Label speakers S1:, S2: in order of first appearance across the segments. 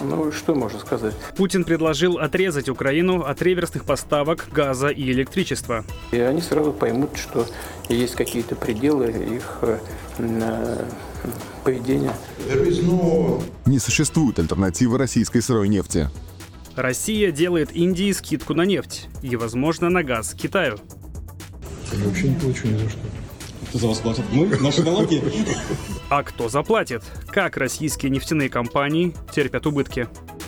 S1: Ну, что можно сказать?
S2: Путин предложил отрезать Украину от реверсных поставок газа и электричества.
S1: И они сразу поймут, что есть какие-то пределы их поведения.
S3: Не существует альтернативы российской сырой нефти.
S2: Россия делает Индии скидку на нефть и, возможно, на газ Китаю.
S4: Я вообще не получу ни за что.
S5: Кто за вас платит? Мы? Наши налоги?
S2: А кто заплатит? Как российские нефтяные компании терпят убытки?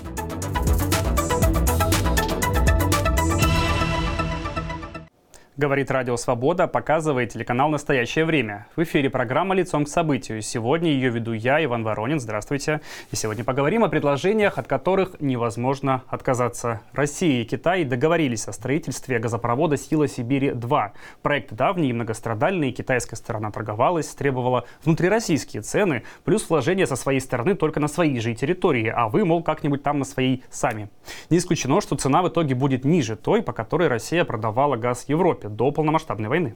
S2: Говорит Радио Свобода, показывает телеканал «Настоящее время». В эфире программа «Лицом к событию». Сегодня ее веду я, Иван Воронин. Здравствуйте. И сегодня поговорим о предложениях, от которых невозможно отказаться. Россия и Китай договорились о строительстве газопровода «Сила Сибири-2». Проект давний и многострадальный. Китайская сторона торговалась, требовала внутрироссийские цены, плюс вложения со своей стороны только на своей же территории, а вы, мол, как-нибудь там на своей сами. Не исключено, что цена в итоге будет ниже той, по которой Россия продавала газ Европе до полномасштабной войны.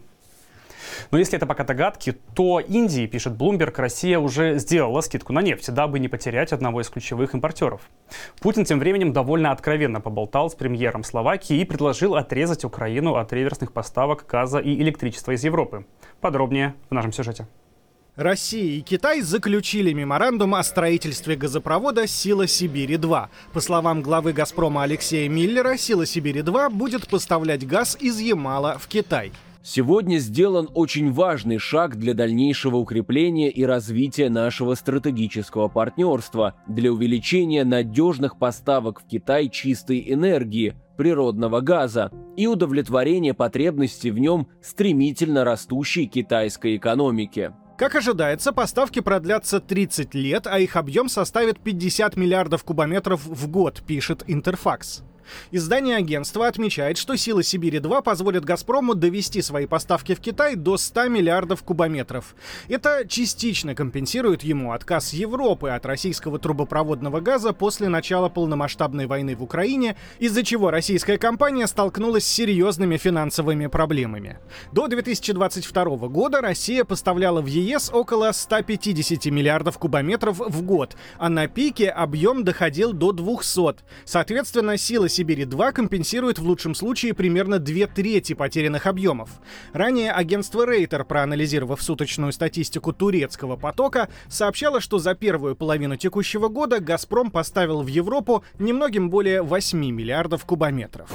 S2: Но если это пока догадки, то Индии, пишет Bloomberg, Россия уже сделала скидку на нефть, дабы не потерять одного из ключевых импортеров. Путин тем временем довольно откровенно поболтал с премьером Словакии и предложил отрезать Украину от реверсных поставок газа и электричества из Европы. Подробнее в нашем сюжете.
S6: Россия и Китай заключили меморандум о строительстве газопровода «Сила Сибири-2». По словам главы «Газпрома» Алексея Миллера, «Сила Сибири-2» будет поставлять газ из Ямала в Китай.
S7: Сегодня сделан очень важный шаг для дальнейшего укрепления и развития нашего стратегического партнерства, для увеличения надежных поставок в Китай чистой энергии, природного газа и удовлетворения потребностей в нем стремительно растущей китайской экономики.
S6: Как ожидается, поставки продлятся 30 лет, а их объем составит 50 миллиардов кубометров в год, пишет Интерфакс. Издание агентства отмечает, что «Сила Сибири-2» позволит «Газпрому» довести свои поставки в Китай до 100 миллиардов кубометров. Это частично компенсирует ему отказ Европы от российского трубопроводного газа после начала полномасштабной войны в Украине, из-за чего российская компания столкнулась с серьезными финансовыми проблемами. До 2022 года Россия поставляла в ЕС около 150 миллиардов кубометров в год, а на пике объем доходил до 200. Соответственно, «Сила Сибири-2» компенсирует в лучшем случае примерно 2/3 потерянных объемов. Ранее агентство Рейтер, проанализировав суточную статистику турецкого потока, сообщало, что за первую половину текущего года «Газпром» поставил в Европу немногим более 8 миллиардов кубометров.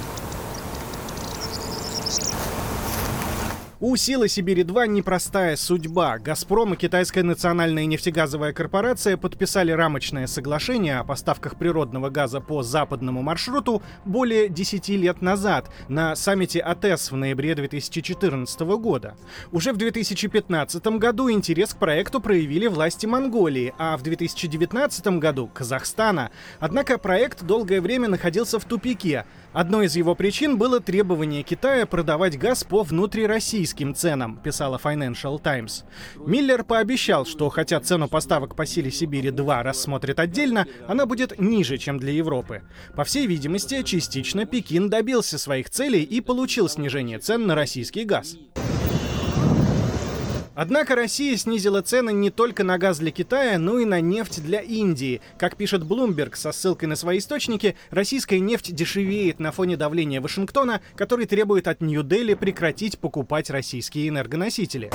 S6: У «Силы Сибири-2» непростая судьба. «Газпром» и Китайская национальная нефтегазовая корпорация подписали рамочное соглашение о поставках природного газа по западному маршруту более 10 лет назад на саммите АТЭС в ноябре 2014 года. Уже в 2015 году интерес к проекту проявили власти Монголии, а в 2019 году — Казахстана. Однако проект долгое время находился в тупике. Одной из его причин было требование Китая продавать газ по внутрироссийским ценам, писала Financial Times. Миллер пообещал, что хотя цену поставок по «Силе Сибири-2» рассмотрят отдельно, она будет ниже, чем для Европы. По всей видимости, частично Пекин добился своих целей и получил снижение цен на российский газ. Однако Россия снизила цены не только на газ для Китая, но и на нефть для Индии. Как пишет Bloomberg со ссылкой на свои источники, российская нефть дешевеет на фоне давления Вашингтона, который требует от Нью-Дели прекратить покупать российские энергоносители.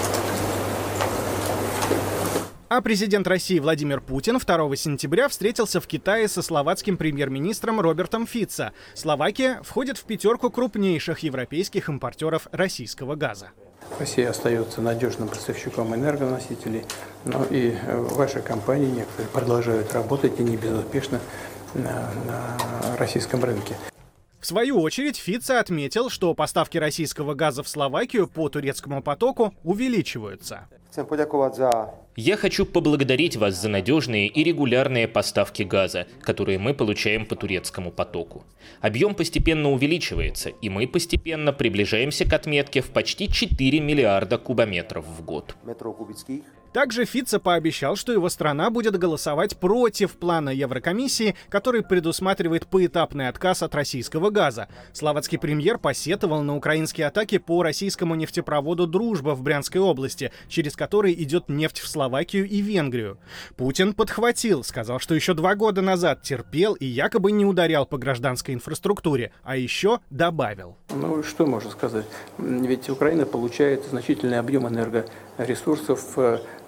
S6: А президент России Владимир Путин 2 сентября встретился в Китае со словацким премьер-министром Робертом Фицо. Словакия входит в 5 крупнейших европейских импортеров российского газа.
S1: Россия остается надежным поставщиком энергоносителей, но и ваши компании некоторые продолжают работать и не безуспешно на российском рынке.
S6: В свою очередь Фицо отметил, что поставки российского газа в Словакию по турецкому потоку увеличиваются.
S8: Я хочу поблагодарить вас за надежные и регулярные поставки газа, которые мы получаем по турецкому потоку. Объем постепенно увеличивается, и мы постепенно приближаемся к отметке в почти 4 миллиарда кубометров в год.
S6: Также Фицо пообещал, что его страна будет голосовать против плана Еврокомиссии, который предусматривает поэтапный отказ от российского газа. Словацкий премьер посетовал на украинские атаки по российскому нефтепроводу «Дружба» в Брянской области, через который идет нефть в Словакию и Венгрию. Путин подхватил, сказал, что еще 2 года назад терпел и якобы не ударял по гражданской инфраструктуре, а еще добавил.
S1: Ну, что можно сказать? Ведь Украина получает значительный объем энергоресурсов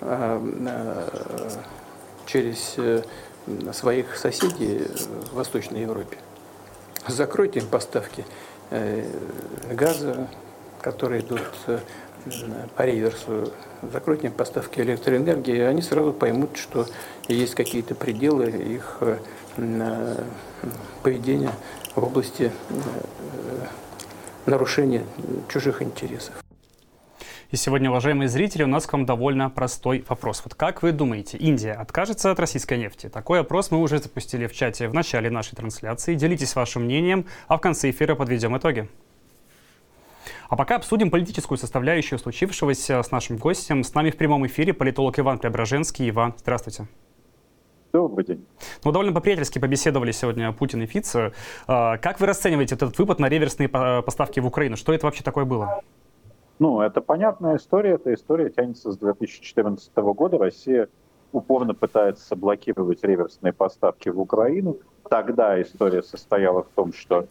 S1: через своих соседей в Восточной Европе. Закройте им поставки газа, которые идут по реверсу, закройте им поставки электроэнергии, и они сразу поймут, что есть какие-то пределы их поведения в области нарушения чужих интересов.
S2: И сегодня, уважаемые зрители, у нас к вам довольно простой вопрос. Вот как вы думаете, Индия откажется от российской нефти? Такой опрос мы уже запустили в чате в начале нашей трансляции. Делитесь вашим мнением, а в конце эфира подведем итоги. А пока обсудим политическую составляющую случившегося с нашим гостем. С нами в прямом эфире политолог Иван Преображенский. Иван, здравствуйте.
S9: Добрый день.
S2: Ну, довольно по-приятельски побеседовали сегодня Путин и Фицо. Как вы расцениваете этот выпад на реверсные поставки в Украину? Что это вообще такое было?
S9: Ну, это понятная история. Эта история тянется с 2014 года. Россия упорно пытается блокировать реверсные поставки в Украину. Тогда история состояла в том, что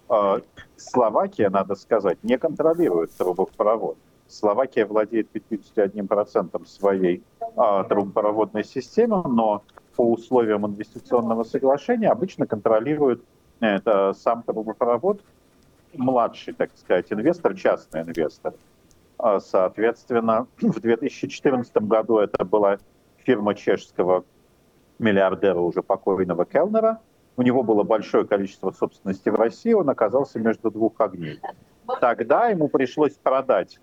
S9: Словакия, надо сказать, не контролирует трубопровод. Словакия владеет 51% своей трубопроводной системы, но по условиям инвестиционного соглашения обычно контролирует сам трубопровод младший, так сказать, инвестор, частный инвестор. Соответственно, в 2014 году это была фирма чешского миллиардера, уже покойного Келнера. У него было большое количество собственности в России, он оказался между двух огней. Тогда ему пришлось продать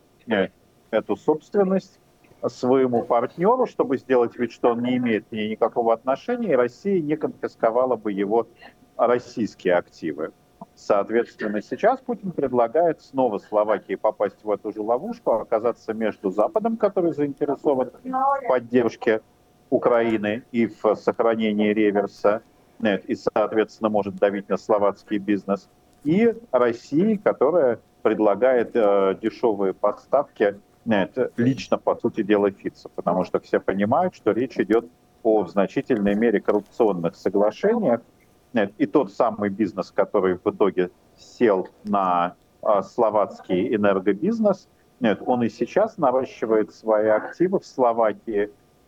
S9: эту собственность своему партнеру, чтобы сделать вид, что он не имеет к ней никакого отношения, и Россия не конфисковала бы его российские активы. Соответственно, сейчас Путин предлагает снова Словакии попасть в эту же ловушку, оказаться между Западом, который заинтересован в поддержке Украины и в сохранении реверса, и, соответственно, может давить на словацкий бизнес, и Россией, которая предлагает дешевые поставки лично, по сути дела, Фицо, потому что все понимают, что речь идет о в значительной мере коррупционных соглашениях, и тот самый бизнес, который в итоге сел на словацкий энергобизнес, он и сейчас наращивает свои активы в Словакии,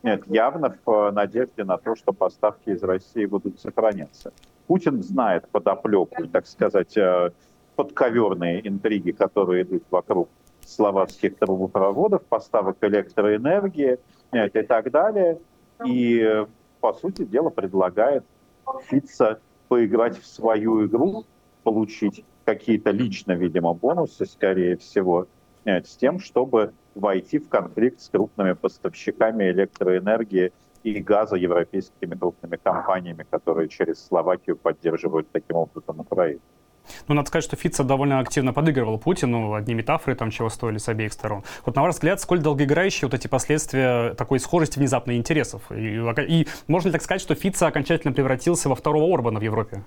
S9: явно в надежде на то, что поставки из России будут сохраняться. Путин знает подоплеку, так сказать, подковерные интриги, которые идут вокруг словацких трубопроводов, поставок электроэнергии и так далее. И, по сути дела, предлагает Фицо поиграть в свою игру, получить какие-то лично, видимо, бонусы, скорее всего, с тем, чтобы войти в конфликт с крупными поставщиками электроэнергии и газа европейскими крупными компаниями, которые через Словакию поддерживают таким образом Украину.
S2: Ну, надо сказать, что Фицо довольно активно подыгрывал Путину, одни метафоры там чего стоили с обеих сторон. Вот на ваш взгляд, сколь долгоиграющие вот эти последствия такой схожести внезапной интересов? И можно ли так сказать, что Фицо окончательно превратился во второго Орбана в Европе?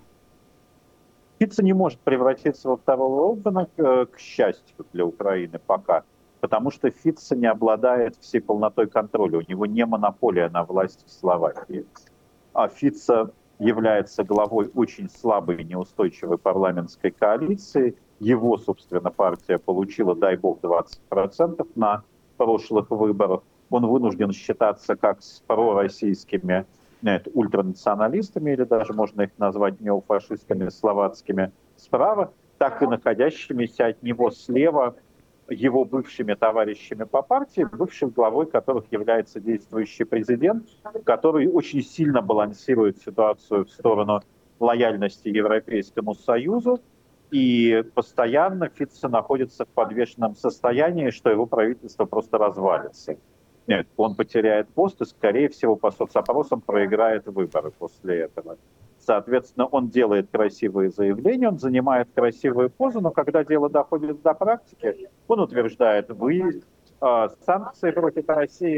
S9: Фицо не может превратиться во второго Орбана, к счастью для Украины пока, потому что Фицо не обладает всей полнотой контроля, у него не монополия на власть в Словакии. А Фицо является главой очень слабой и неустойчивой парламентской коалиции. Его, собственно, партия получила, дай бог, 20% на прошлых выборах. Он вынужден считаться как с пророссийскими ультранационалистами, или даже можно их назвать неофашистами словацкими справа, так и находящимися от него слева его бывшими товарищами по партии, бывшим главой которых является действующий президент, который очень сильно балансирует ситуацию в сторону лояльности Европейскому Союзу, и постоянно Фицо находится в подвешенном состоянии, что его правительство просто развалится. Нет, он потеряет пост и, скорее всего, по соцопросам проиграет выборы после этого. Соответственно, он делает красивые заявления, он занимает красивые позы, но когда дело доходит до практики, он утверждает санкции против России,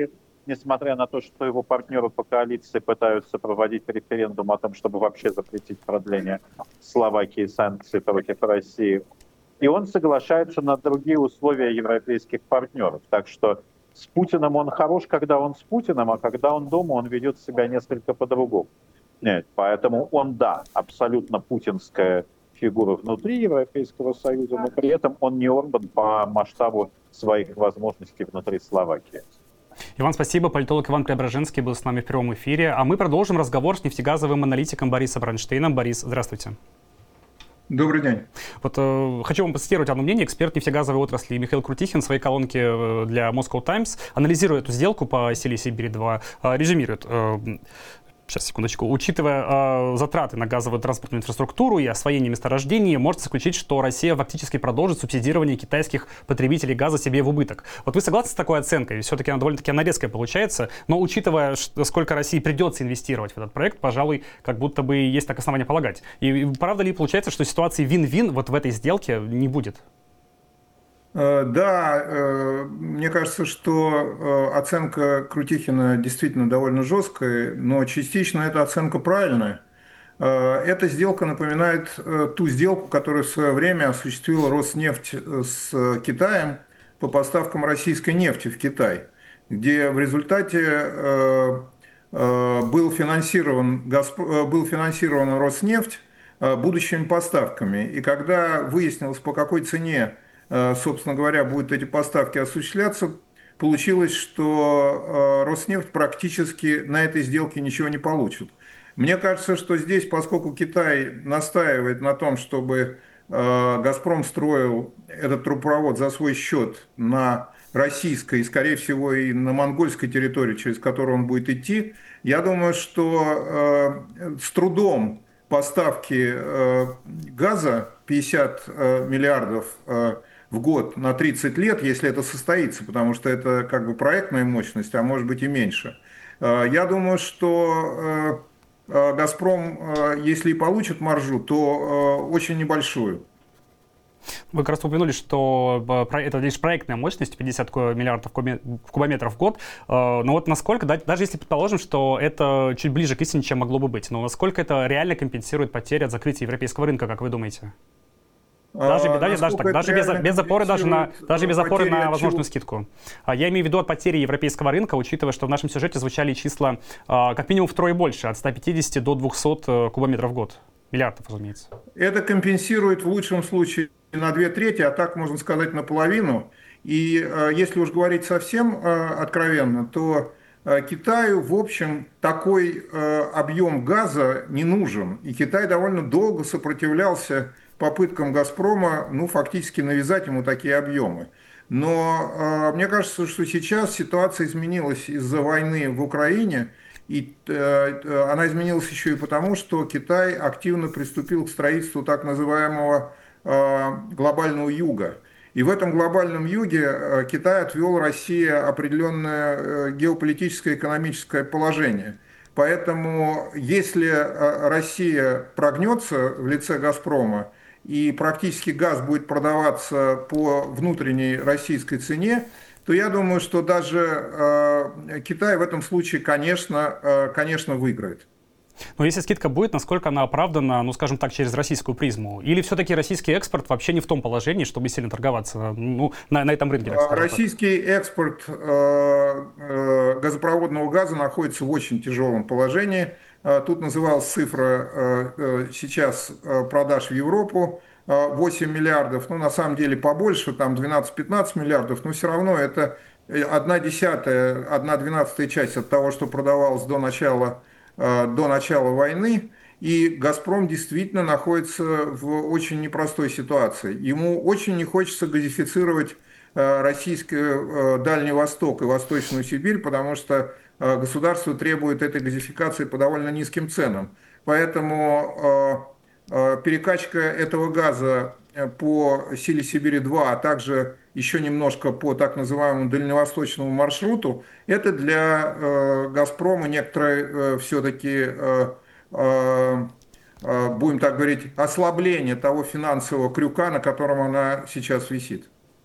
S9: несмотря на то, что его партнеры по коалиции пытаются проводить референдум о том, чтобы вообще запретить продление Словакии санкций против России. И он соглашается на другие условия европейских партнеров. Так что с Путиным он хорош, когда он с Путиным, а когда он дома, он ведет себя несколько по-другому. Нет, поэтому он, да, абсолютно путинская фигура внутри Европейского Союза, но при этом он не Орбан по масштабу своих возможностей внутри Словакии.
S2: Иван, спасибо. Политолог Иван Преображенский был с нами в прямом эфире. А мы продолжим разговор с нефтегазовым аналитиком Борисом Бронштейном. Борис, здравствуйте.
S4: Добрый день.
S2: Вот хочу вам процитировать одно мнение. Эксперт нефтегазовой отрасли Михаил Крутихин в своей колонке для Moscow Times, анализируя эту сделку по Силе Сибири-2, резюмирует. Сейчас, секундочку. Учитывая затраты на газовую транспортную инфраструктуру и освоение месторождений, можно заключить, что Россия фактически продолжит субсидирование китайских потребителей газа себе в убыток. Вот вы согласны с такой оценкой? Все-таки она довольно-таки резкая получается, но учитывая, сколько России придется инвестировать в этот проект, пожалуй, как будто бы есть так основания полагать. И правда ли получается, что ситуации вин-вин вот в этой сделке не будет?
S4: Да, мне кажется, что оценка Крутихина действительно довольно жесткая, но частично эта оценка правильная. Эта сделка напоминает ту сделку, которую в свое время осуществила Роснефть с Китаем по поставкам российской нефти в Китай, где в результате был финансирован Роснефть будущими поставками. И когда выяснилось, по какой цене, собственно говоря, будут эти поставки осуществляться, получилось, что Роснефть практически на этой сделке ничего не получит. Мне кажется, что здесь, поскольку Китай настаивает на том, чтобы «Газпром» строил этот трубопровод за свой счет на российской и, скорее всего, и на монгольской территории, через которую он будет идти, я думаю, что с трудом поставки газа 50 миллиардов в год на 30 лет, если это состоится, потому что это как бы проектная мощность, а может быть и меньше. Я думаю, что «Газпром», если и получит маржу, то очень небольшую.
S2: Вы как раз упомянули, что это лишь проектная мощность, 50 миллиардов кубометров в год. Но вот насколько, даже если предположим, что это чуть ближе к истине, чем могло бы быть, но насколько это реально компенсирует потери от закрытия европейского рынка, как вы думаете? Даже без опоры на возможную скидку. Я имею в виду от потери европейского рынка, учитывая, что в нашем сюжете звучали числа как минимум втрое больше, от 150 до 200 кубометров в год. Миллиардов, разумеется.
S4: Это компенсирует в лучшем случае на 2/3, а так, можно сказать, наполовину. И если уж говорить совсем откровенно, то Китаю, в общем, такой объем газа не нужен. И Китай довольно долго сопротивлялся попыткам «Газпрома», фактически навязать ему такие объемы. Но мне кажется, что сейчас ситуация изменилась из-за войны в Украине, и она изменилась еще и потому, что Китай активно приступил к строительству так называемого глобального юга. И в этом глобальном юге Китай отвел России определенное геополитическое и экономическое положение. Поэтому если Россия прогнется в лице «Газпрома», и практически газ будет продаваться по внутренней российской цене, то я думаю, что даже Китай в этом случае, конечно, выиграет.
S2: Но если скидка будет, насколько она оправдана, скажем так, через российскую призму? Или все-таки российский экспорт вообще не в том положении, чтобы сильно торговаться на этом рынке?
S4: Российский экспорт газопроводного газа находится в очень тяжелом положении. Тут называлась цифра сейчас продаж в Европу 8 миллиардов, на самом деле побольше, там 12-15 миллиардов, но все равно это 1/10, 1/12 часть от того, что продавалось до начала войны. И «Газпром» действительно находится в очень непростой ситуации. Ему очень не хочется газифицировать российский Дальний Восток и Восточную Сибирь, потому что государство требует этой газификации по довольно низким ценам. Поэтому перекачка этого газа по Силе Сибири-2, а также еще немножко по так называемому дальневосточному маршруту, это для «Газпрома» некоторое все-таки, будем так говорить, ослабление того финансового крюка, на котором она сейчас висит.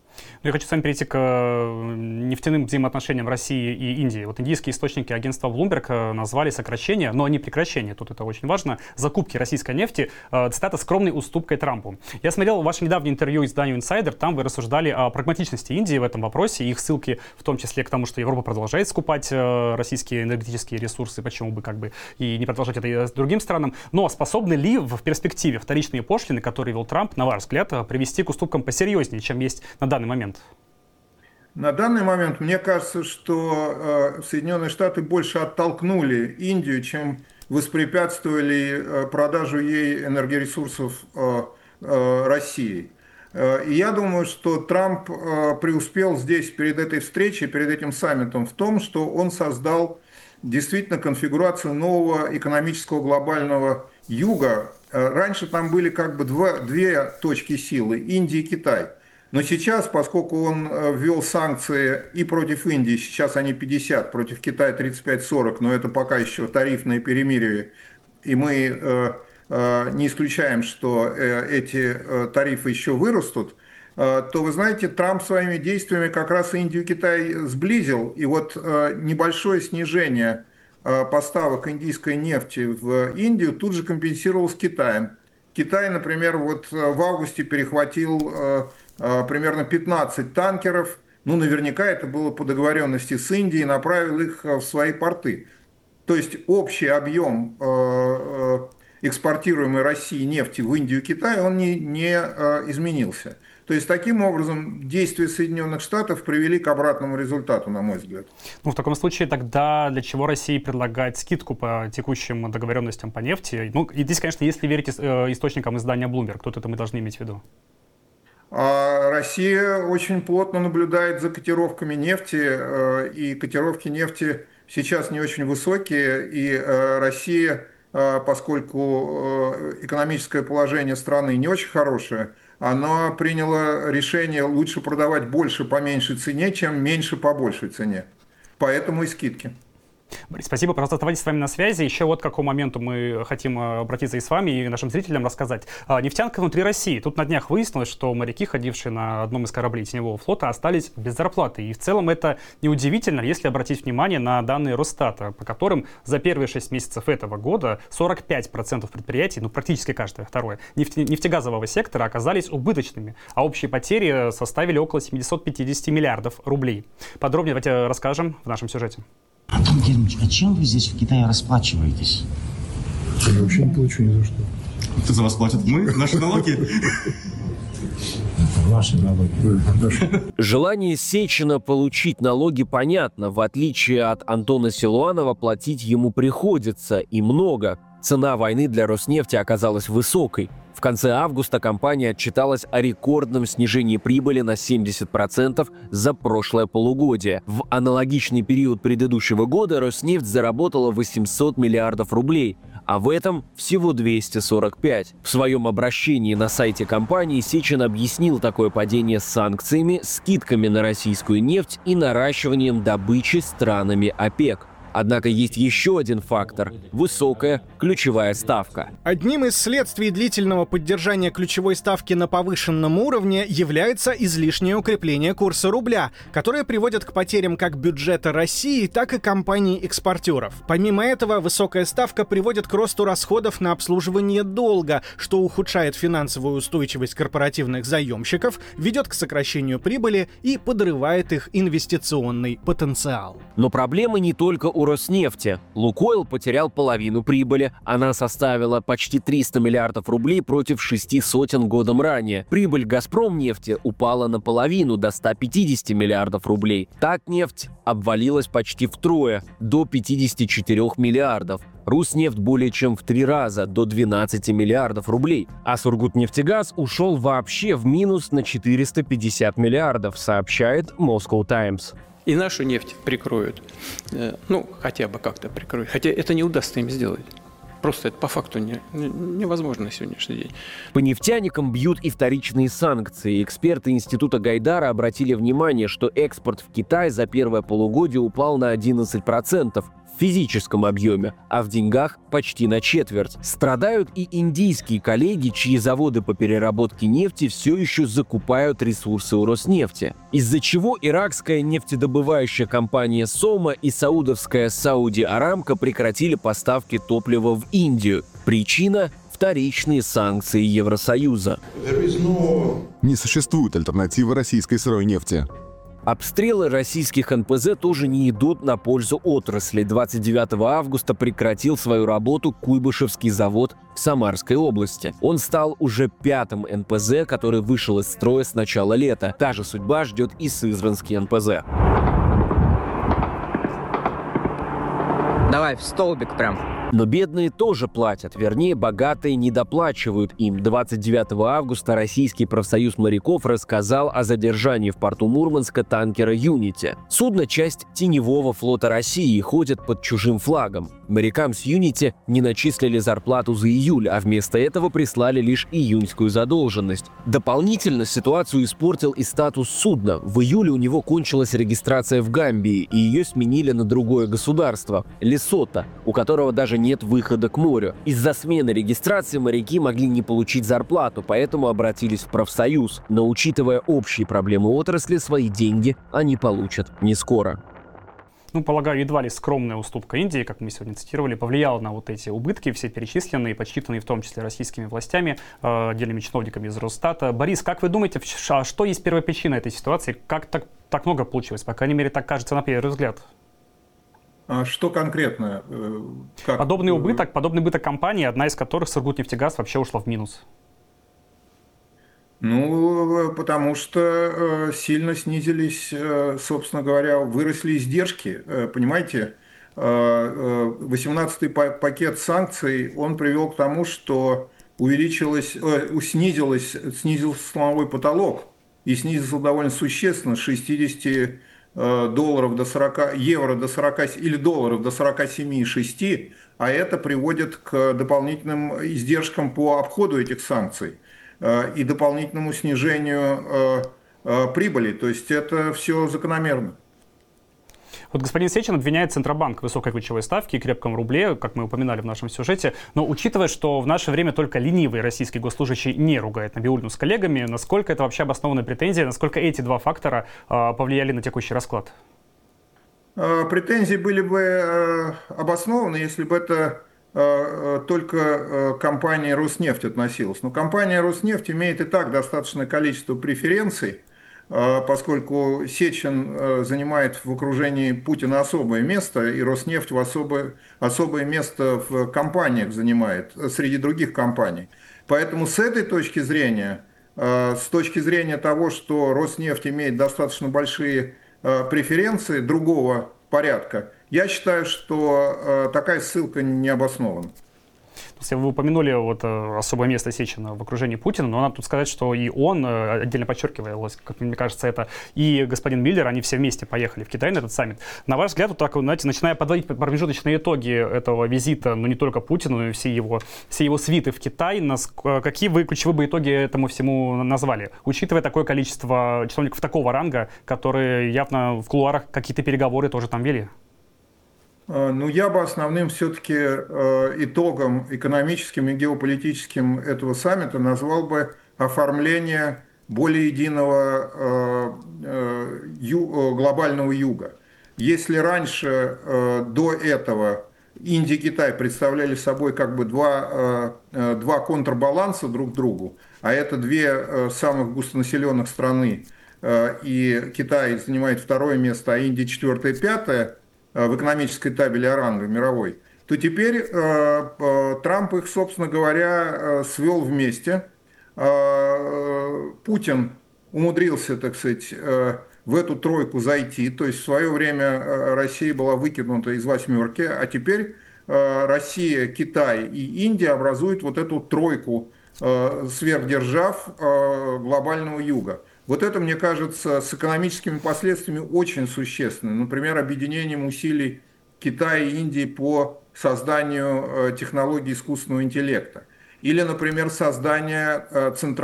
S2: Я хочу с вами перейти к нефтяным взаимоотношениям России и Индии. Вот индийские источники агентства Bloomberg назвали сокращение, но не прекращение, тут это очень важно, закупки российской нефти, цитата, скромной уступкой Трампу. Я смотрел ваше недавнее интервью изданию Insider, там вы рассуждали о прагматичности Индии в этом вопросе, и их ссылки в том числе к тому, что Европа продолжает скупать российские энергетические ресурсы, почему бы и не продолжать это и с другим странам. Но способны ли в перспективе вторичные пошлины, которые ввел Трамп, на ваш взгляд, привести к уступкам посерьезнее, чем есть на данный момент?
S4: На данный момент мне кажется, что Соединенные Штаты больше оттолкнули Индию, чем воспрепятствовали продажу ей энергоресурсов России. И я думаю, что Трамп преуспел здесь перед этой встречей, перед этим саммитом в том, что он создал действительно конфигурацию нового экономического глобального юга. Раньше там были две точки силы – Индия и Китай. Но сейчас, поскольку он ввел санкции и против Индии, сейчас они 50, против Китая 35-40, но это пока еще тарифное перемирие, и мы не исключаем, что эти тарифы еще вырастут, то, вы знаете, Трамп своими действиями как раз Индию и Китай сблизил. И вот небольшое снижение поставок индийской нефти в Индию тут же компенсировалось Китаем. Китай, например, вот в августе перехватил примерно 15 танкеров, наверняка это было по договоренности с Индией, направил их в свои порты. То есть общий объем экспортируемой России нефти в Индию и Китай, он не изменился. То есть, таким образом, действия Соединенных Штатов привели к обратному результату, на мой взгляд.
S2: В таком случае тогда для чего России предлагать скидку по текущим договоренностям по нефти? И здесь, конечно, если верить источникам издания Bloomberg, тут это мы должны иметь в виду.
S4: Россия очень плотно наблюдает за котировками нефти, и котировки нефти сейчас не очень высокие, и Россия, поскольку экономическое положение страны не очень хорошее, она приняла решение лучше продавать больше по меньшей цене, чем меньше по большей цене. Поэтому и скидки.
S2: Борис, спасибо. Пожалуйста, оставайтесь с вами на связи. Еще вот к какому моменту мы хотим обратиться и с вами, и нашим зрителям рассказать. Нефтянка внутри России. Тут на днях выяснилось, что моряки, ходившие на одном из кораблей теневого флота, остались без зарплаты. И в целом это неудивительно, если обратить внимание на данные Росстата, по которым за первые 6 месяцев этого года 45% предприятий, практически каждое второе, нефтегазового сектора оказались убыточными, а общие потери составили около 750 миллиардов рублей. Подробнее давайте расскажем в нашем сюжете.
S10: Антон Германович, а чем вы здесь в Китае расплачиваетесь?
S11: Я вообще не получу ни за что.
S5: Кто за вас платит? Мы? Наши налоги?
S10: Это ваши налоги.
S7: Желание Сечина получить налоги понятно. В отличие от Антона Силуанова, платить ему приходится, и много. Цена войны для Роснефти оказалась высокой. В конце августа компания отчиталась о рекордном снижении прибыли на 70% за прошлое полугодие. В аналогичный период предыдущего года Роснефть заработала 800 миллиардов рублей, а в этом всего 245. В своем обращении на сайте компании Сечин объяснил такое падение санкциями, скидками на российскую нефть и наращиванием добычи странами ОПЕК. Однако есть еще один фактор – высокая ключевая ставка.
S6: Одним из следствий длительного поддержания ключевой ставки на повышенном уровне является излишнее укрепление курса рубля, которое приводит к потерям как бюджета России, так и компаний-экспортеров. Помимо этого, высокая ставка приводит к росту расходов на обслуживание долга, что ухудшает финансовую устойчивость корпоративных заемщиков, ведет к сокращению прибыли и подрывает их инвестиционный потенциал.
S7: Но проблемы не только у Роснефти. Лукойл потерял половину прибыли. Она составила почти 300 миллиардов рублей против 600 годом ранее. Прибыль Газпромнефти упала наполовину, до 150 миллиардов рублей. Татнефть обвалилась почти втрое, до 54 миллиардов. Руснефть более чем в 3 раза, до 12 миллиардов рублей. А Сургутнефтегаз ушел вообще в минус на 450 миллиардов, сообщает Moscow Times.
S1: И нашу нефть прикроют. Хотя бы как-то прикроют. Хотя это не удастся им сделать. Просто это по факту невозможно на сегодняшний день.
S7: По нефтяникам бьют и вторичные санкции. Эксперты Института Гайдара обратили внимание, что экспорт в Китай за первое полугодие упал на 11%. в физическом объеме, а в деньгах почти на четверть. Страдают и индийские коллеги, чьи заводы по переработке нефти все еще закупают ресурсы у Роснефти. Из-за чего иракская нефтедобывающая компания Сома и саудовская Saudi Aramco прекратили поставки топлива в Индию. Причина – вторичные санкции Евросоюза.
S3: Не существует альтернативы российской сырой нефти.
S7: Обстрелы российских НПЗ тоже не идут на пользу отрасли. 29 августа прекратил свою работу Куйбышевский завод в Самарской области. Он стал уже 5-м НПЗ, который вышел из строя с начала лета. Та же судьба ждет и Сызранский НПЗ.
S12: Давай в столбик прям.
S7: Но бедные тоже платят, вернее, богатые недоплачивают им. 29 августа Российский профсоюз моряков рассказал о задержании в порту Мурманска танкера «Юнити». Судно – часть теневого флота России, ходит под чужим флагом. Морякам с «Юнити» не начислили зарплату за июль, а вместо этого прислали лишь июньскую задолженность. Дополнительно ситуацию испортил и статус судна. В июле у него кончилась регистрация в Гамбии, и ее сменили на другое государство – Лесото, у которого даже нет выхода к морю. Из-за смены регистрации моряки могли не получить зарплату, поэтому обратились в профсоюз. Но учитывая общие проблемы отрасли, свои деньги они получат не скоро.
S2: Ну, полагаю, едва ли скромная уступка Индии, как мы сегодня цитировали, повлияла на вот эти убытки, все перечисленные, подсчитанные в том числе российскими властями, отдельными чиновниками из Росстата. Борис, как вы думаете, что есть первопричина этой ситуации? Как так много получилось? По крайней мере, так кажется на первый взгляд.
S4: А что конкретно?
S2: Подобный убыток компании, одна из которых, Сургутнефтегаз, вообще ушла в минус.
S4: Ну, потому что сильно снизились, собственно говоря, выросли издержки. Понимаете, 18-й пакет санкций, он привел к тому, что снизился сломовой потолок и снизился довольно существенно с 60 долларов до 40, евро до 40 или долларов до 47,6, а это приводит к дополнительным издержкам по обходу этих санкций и дополнительному снижению прибыли. То есть это все закономерно.
S2: Вот господин Сечин обвиняет Центробанк в высокой ключевой ставке и крепком рубле, как мы упоминали в нашем сюжете. Но учитывая, что в наше время только ленивый российский госслужащий не ругает Набиуллину с коллегами, насколько это вообще обоснованная претензия, насколько эти два фактора повлияли на текущий расклад?
S4: Претензии были бы обоснованы, если бы это только компания «Роснефть» относилась. Но компания «Роснефть» имеет и так достаточное количество преференций, поскольку Сечин занимает в окружении Путина особое место, и «Роснефть» особое место в компаниях занимает, среди других компаний. Поэтому с этой точки зрения, с точки зрения того, что «Роснефть» имеет достаточно большие преференции другого порядка, я считаю, что такая ссылка не обоснована.
S2: Вы упомянули вот особое место Сечина в окружении Путина, но надо тут сказать, что и он, отдельно подчеркивалось, как мне кажется, это и господин Миллер, они все вместе поехали в Китай на этот саммит. На ваш взгляд, вот так, знаете, начиная подводить промежуточные итоги этого визита, ну не только Путина, но и все его свиты в Китай, какие вы ключевые бы итоги этому всему назвали? Учитывая такое количество чиновников такого ранга, которые явно в кулуарах какие-то переговоры тоже там вели.
S4: Ну, я бы основным все-таки итогом экономическим и геополитическим этого саммита назвал бы оформление более единого глобального юга. Если раньше до этого Индия и Китай представляли собой как бы два контрбаланса друг другу, а это две самых густонаселенных страны, и Китай занимает второе место, а Индия четвертое, пятое, в экономической табели о ранге мировой, то теперь Трамп их, собственно говоря, свел вместе. Путин умудрился, так сказать, в эту тройку зайти, то есть в свое время Россия была выкинута из восьмерки, а теперь Россия, Китай и Индия образуют вот эту тройку сверхдержав глобального юга. Вот это, мне кажется, с экономическими последствиями очень существенно. Например, объединением усилий Китая и Индии по созданию технологий искусственного интеллекта. Или, например, создание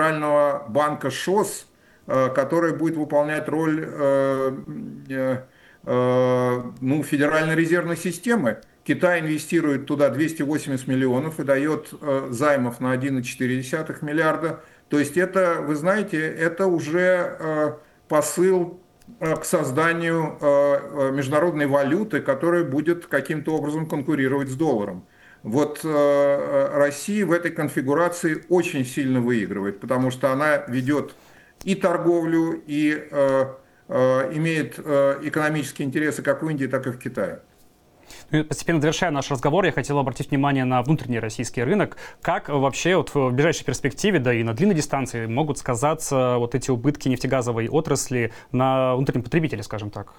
S4: Центрального банка ШОС, который будет выполнять роль Федеральной резервной системы. Китай инвестирует туда 280 миллионов и дает займов на 1,4 миллиарда. То есть это, вы знаете, это уже посыл к созданию международной валюты, которая будет каким-то образом конкурировать с долларом. Вот Россия в этой конфигурации очень сильно выигрывает, потому что она ведет и торговлю, и имеет экономические интересы как в Индии, так и в Китае.
S2: Постепенно завершая наш разговор, я хотел обратить внимание на внутренний российский рынок. Как вообще вот в ближайшей перспективе, да и на длинной дистанции, могут сказаться вот эти убытки нефтегазовой отрасли на внутреннем потребителе, скажем так?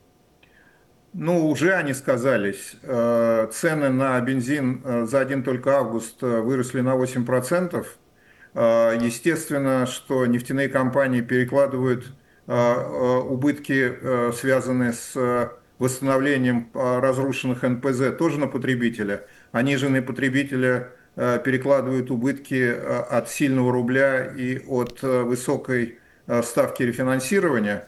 S4: Уже они сказались. Цены на бензин за один только август выросли на 8%. Естественно, что нефтяные компании перекладывают убытки, связанные с восстановлением разрушенных НПЗ, тоже на потребителя. Пониженные потребителя перекладывают убытки от сильного рубля и от высокой ставки рефинансирования.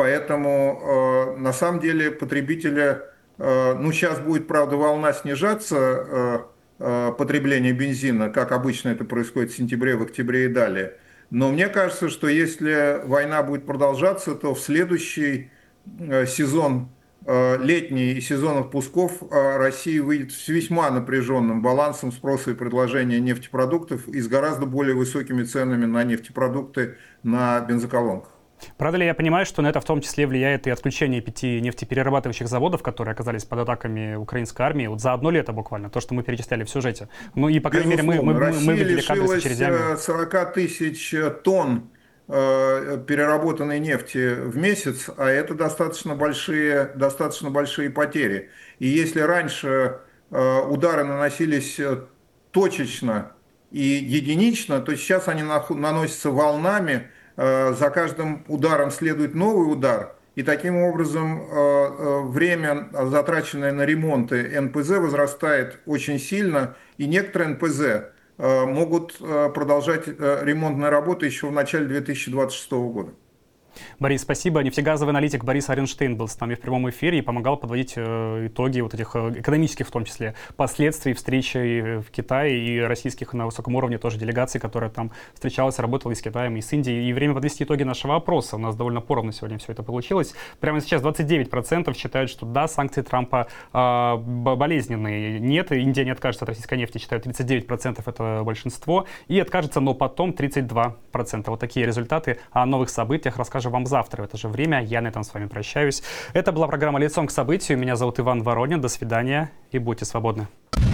S4: Поэтому на самом деле потребителя, сейчас будет, правда, волна снижаться потребления бензина, как обычно это происходит в сентябре, в октябре и далее. Но мне кажется, что если война будет продолжаться, то в следующий сезон летний и сезон отпусков Россия выйдет с весьма напряженным балансом спроса и предложения нефтепродуктов и с гораздо более высокими ценами на нефтепродукты на бензоколонках.
S2: Правда ли я понимаю, что на это в том числе влияет и отключение 5 нефтеперерабатывающих заводов, которые оказались под атаками украинской армии, вот за одно лето буквально, то, что мы перечисляли в сюжете? И, по крайней мере, мы видели кадры с очередями.
S4: Россия лишилась 40 тысяч тонн переработанной нефти в месяц, а это достаточно большие потери. И если раньше удары наносились точечно и единично, то сейчас они наносятся волнами, за каждым ударом следует новый удар, и таким образом время, затраченное на ремонты НПЗ, возрастает очень сильно, и некоторые НПЗ могут продолжать ремонтные работы еще в начале 2026 года.
S2: Борис, спасибо. Нефтегазовый аналитик Борис Оренштейн был с нами в прямом эфире и помогал подводить итоги вот этих экономических, в том числе, последствий встречи в Китае и российских на высоком уровне тоже делегаций, которая там встречалась, работала и с Китаем, и с Индией. И время подвести итоги нашего опроса. У нас довольно поровну сегодня все это получилось. Прямо сейчас 29% считают, что да, санкции Трампа болезненные. Нет, Индия не откажется от российской нефти, считают 39%, это большинство. И откажется, но потом 32%. Вот такие результаты. О новых событиях расскажем вам завтра в это же время. Я на этом с вами прощаюсь. Это была программа «Лицом к событию». Меня зовут Иван Воронин. До свидания и будьте свободны.